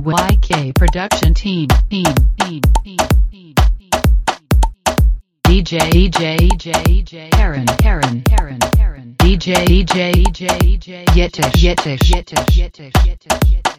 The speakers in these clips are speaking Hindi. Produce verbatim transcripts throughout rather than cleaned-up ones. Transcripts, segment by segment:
Y K Production Team. Team. Team. Team. Team. D J. D J. D J. D J. Aaron. Aaron. Aaron. Aaron. D J. D J. D J. D J. Yetish. Yetish. Yetish. Yetish. Yetish. Yetish.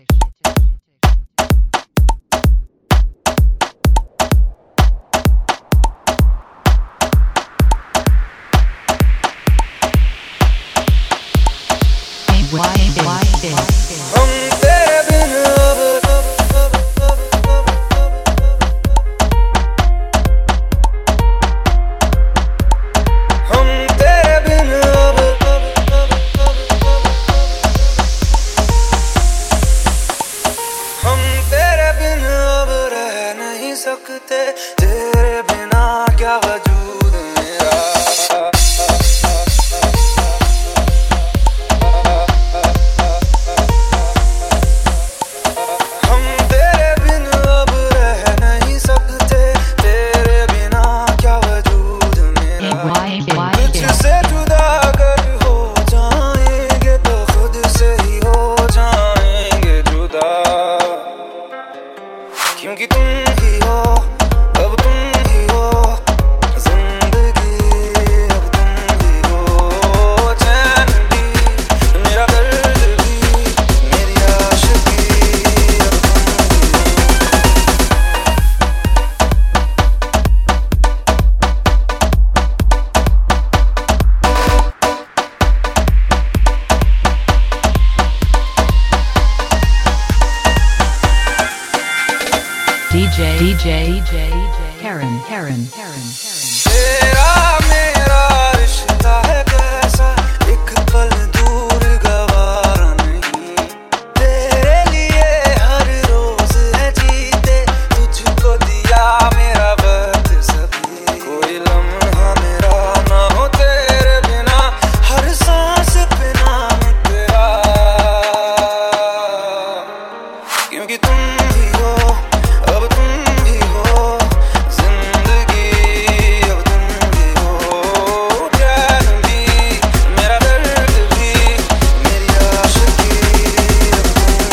तेरे बिना क्या वजूद मेरा हम तेरे बिन अब रह नहीं सकते तेरे बिना क्या वजूद मेरा तुझसे जुदा अगर हो जाएंगे तो खुद से ही हो जाएंगे जुदा क्योंकि तुम ही हो अब तुम ही हो जिंदगी अब तुम ही हो चैन भी मेरा दर्द भी मेरी आशिकी अब D J. D J. D J. Karen. Karen. Karen. तेरा मेरा रिश्ता है कैसा एक पल दूर गवारा नहीं तेरे लिए हर रोज है जीते तुझको दिया मेरा वक्त सभी कोई लम्हा मेरा ना हो तेरे बिना हर सांस पे नाम तेरा क्योंकि तुम ही हो अब तुम ही हो जिंदगी अब तुम ही हो चैन भी मेरा दर्द भी मेरी आशिकी अब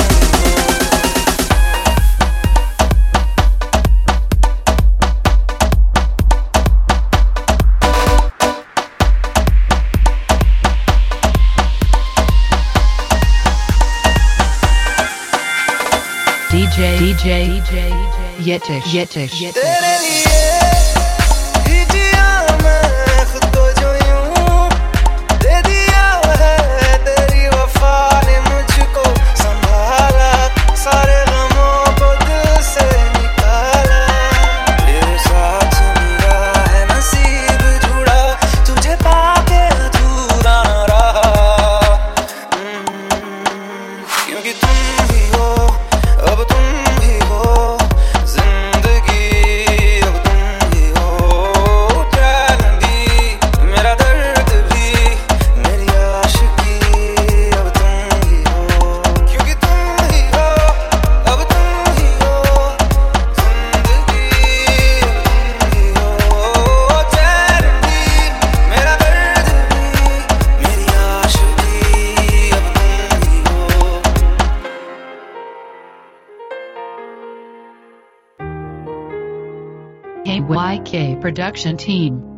D J. D J. D J. Yetish. Yetish. Yetish. तेरे लिए ही जिया मैं खुद को जो यूं दे दिया है तेरी वफा ने मुझको संभाला सारे गमों को दिल से निकाला तेरे साथ मेरा है नसीब जुड़ा तुझे पाके अधूरा न रहा क्योंकि तुम ही हो अब तुम ही हो जिंदगी अब तुम ही हो चैन भी मेरा दर्द भी मेरी आशिकी अब तुम ही हो क्योंकि तुम ही हो अब तुम ही हो जिंदगी अब तुम ही हो चैन भी मेरा दर्द भी मेरी आशिकी अब तुम ही हो Y K Production Team.